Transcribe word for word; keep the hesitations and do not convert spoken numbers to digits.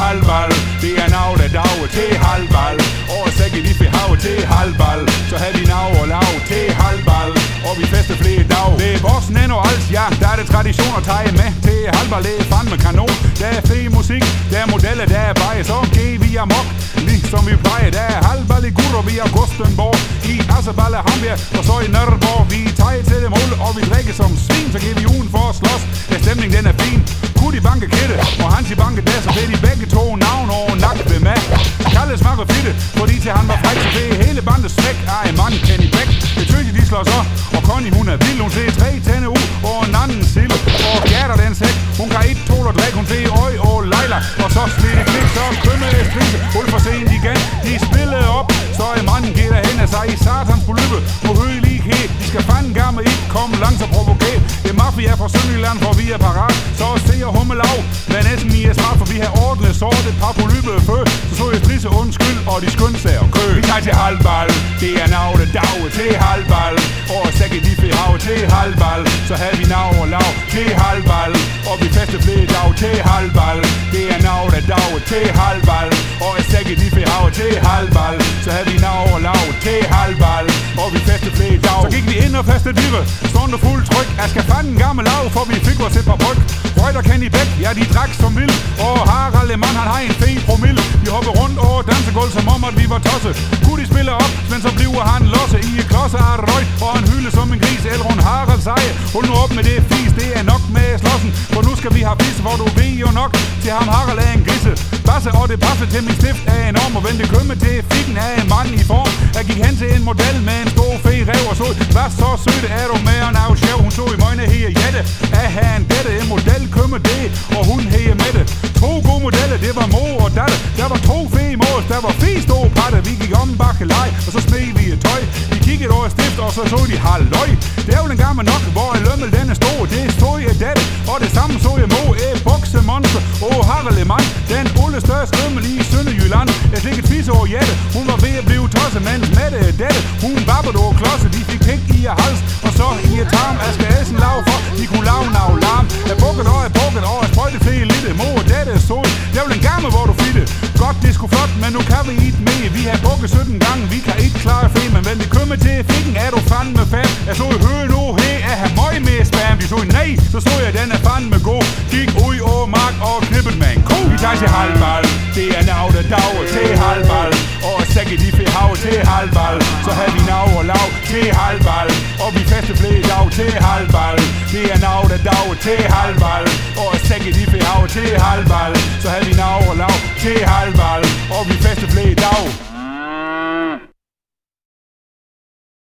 halvbal. Det er nav, der dag til halvbal. Og sække de for hav til halvbal. Så har vi nav og lav til halvbal. Og vi fester flere dag. Det er boksen endnu alt, ja. Der er det tradition at tage med til halvbal. Det er fandme kanon. Der er fri musik, der er modeller, der er bare. Så giver vi amok, ligesom vi plejer. Der er halvbal i Gud, og vi er Gustenborg. I Asserballe, Hambjerg, og så i Nørreborg. Vi tager til det mål, og vi drikker som svin. Så giver vi ugen for at slås. Ja, stemningen den er fin. Kudi banke Kette, og Hans i banke der. Så ved de begge to navn og nakke ved med. Kalle smakker fitte, fordi til han var fræk. Så ved hele bandet smæk af en mand, Kenny Beck. Det tøjte de slår så, og Connie hun er vild. Hun ser tre tænde ud, og en anden sille. Og Gerda den sæk, hun kan et tål og drikke. Hun ser øj og Leila, og så smidt klik. Så kømme strise, hul for sent igen. De spiller op, så er manden giver der hen af sig i satans polyppe. Nu høje lighed, de skal fanden gammel ikke komme langt og provokere. Det er mafia fra Sønderjylland, for vi er parat. Så ser hummelav, men næsten I er smart, for vi har ordnet sort et par polyppe før. Så så jeg strise undskyld, og de skyndte sig og kø. Vi tager til halvbal, det er nav, der dag til halvbal. Og sække de for hav til halvbal. Så har vi nav og lav til halvbal. Og vi fester flere dag til halvbal. Det er nav, der dag til halvbal. Og sække de for hav til halvbal. Så har vi nav og lav til halvbal. Og vi fester flere dag. Så gik vi ind og festede dyre, stående fuld tryk. Jeg skal fanden gammel lav, for vi fik os et par bryg. Røg og Kenny Beck, ja de drak som vild. Og Harald Lehmann, han har en fed promille. Vi hopper rundt over dansegulv, som om at vi var tosse. Kunne de spille op, men så bliver han losse i et klodse af røg. Og han hylde som en gris, Elrond Harald seje. Hold nu op med det fis, det er nok med slåssen. For nu skal vi have fisse, hvor du ved jo nok. Til ham Harald er en grisse. Basse og det passe til min stift er enorm. Og vente kømme til fikken af en mand i form. Jeg gik hen til en model med en stor fed rev og så. Hvad så søde er du med og nav sjov? Hun så i møgne her jette. Er han dette en model kømme det, og hun her med det. To gode modeller, det var mor og datter. Der var to fede mås, der var fire store patter. Vi gik om bakke leg, og så smed vi et tøj. Vi kiggede over stift, og så så de halvøj. Det er jo den gammel nok, hvor en lømmel den er stor. Det så jeg dette, og det samme så jeg mor. Et boksemonster, og Harald Lehmann. Den olle største lømmel i Sønderjylland. Jeg fik et fisse over jette. Hun var ved at blive tosset, mens Mette dette. Hun babbede over klodse, de fik pik i af hals. Og så i et tarm, jeg skal essen lav for. De kunne lave nav larm. Jeg bukket og jeg bukket og jeg sprøjte flere lille. Mor og dette så. Det er jo den gammel, hvor du fitte. Godt, det skulle flot, men nu kan vi ikke med. Vi har bukket sytten gange, vi kan ikke klare fe. Men wenn vi kommer til fikken, er du fandme fat. Jeg så i høje nu, hey, er her møg med spam. De så i nej, så så jeg, den er fandme god. Gik ud over mark og knippet med en ko. Vi tager til halvbal, det er nav, der dag til halvbal. Og sække de for hav til halvbal. Så har vi nav og lav til halvbal. Og vi fester flere dag til halvbal. Det er nav, der dag til halvbal. Og sække de for hav til halvbal. Så har vi nav og lav til halvbal. Og vi fester flere dag.